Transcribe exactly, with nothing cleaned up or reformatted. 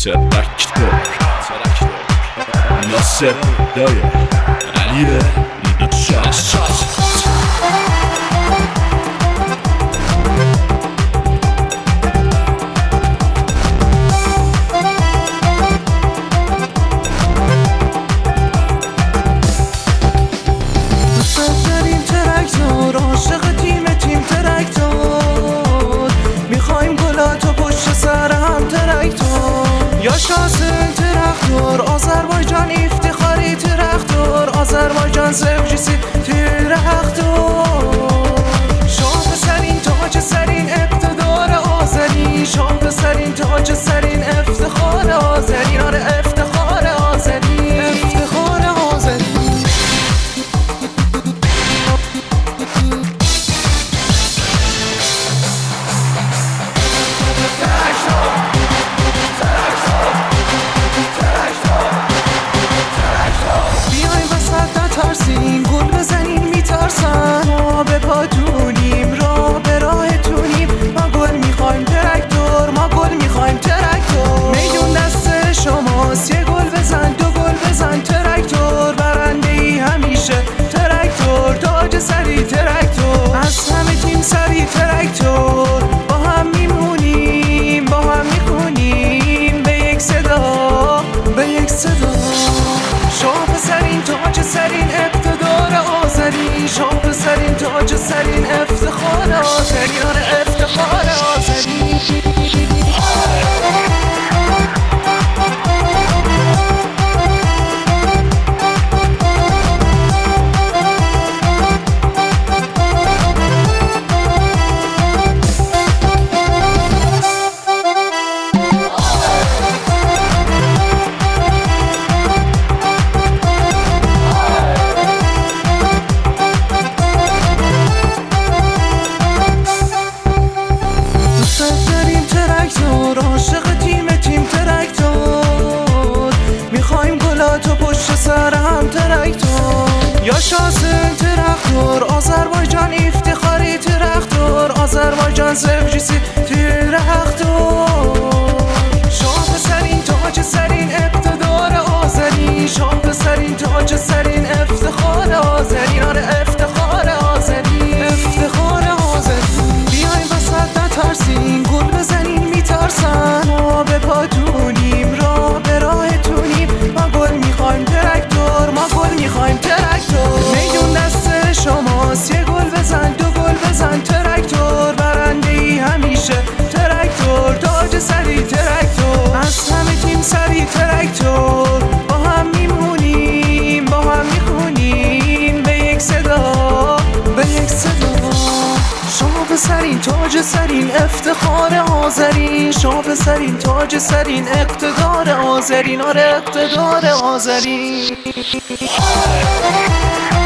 ترکتور ناصر دای علی نشاط یا شاسل ترکتور آذربایجان افتخاری ترکتور آذربایجان زوجیسی ترکتور شاه سرین تاج سرین اقتدار آذری شاه سرین تاج سرین افتخار آذری آره افتخار آذری افتخار آذری ترسین گل بزنین میترسن ما به پاتونیم را به راهتونیم ما گل میخوایم ترکتور ما گل میخوایم ترکتور میدون دست شماست یه گل بزن دو گل بزن ترکتور برنده ای همیشه ترکتور تاج سری ترکتور از همه تیم سری ترکتور با هم میمونیم با هم میخونیم به یک صدا به یک صدا شاه سرین تاج سرین اقتدار آذری شاه سرین تاج سرین افتخار آذری آره افتخار آذری عاشق تیم تیم ترکتور میخوایم گلاتو پشت سر هم ترکتور یا شاسل ترکتور آذربایجان افتخاری ترکتور آذربایجان زوجیسی ترکتور شاه سرین تاج سرین اقتدار آذری شاه سرین تاج سرین افتخار آذری آره افتخار آذری افتخار آذری بیاین وسط نترسین گل بزنین میترسن ما به پاتونیم را به راهتونیم ما گل میخوایم ترکتور ما گل میخوایم ترکتور میدون دست شماست یه گل بزن دو گل بزن ترکتور برنده ای همیشه ترکتور تاج سری ترکتور از همه تیم سری ترکتور با هم میمونیم با هم میخونیم به یک صدا به یک صدا شاه سرین تاج سرین افتخار آذری شاه سرین تاج سرین اقتدار آذری آره اقتدار آذری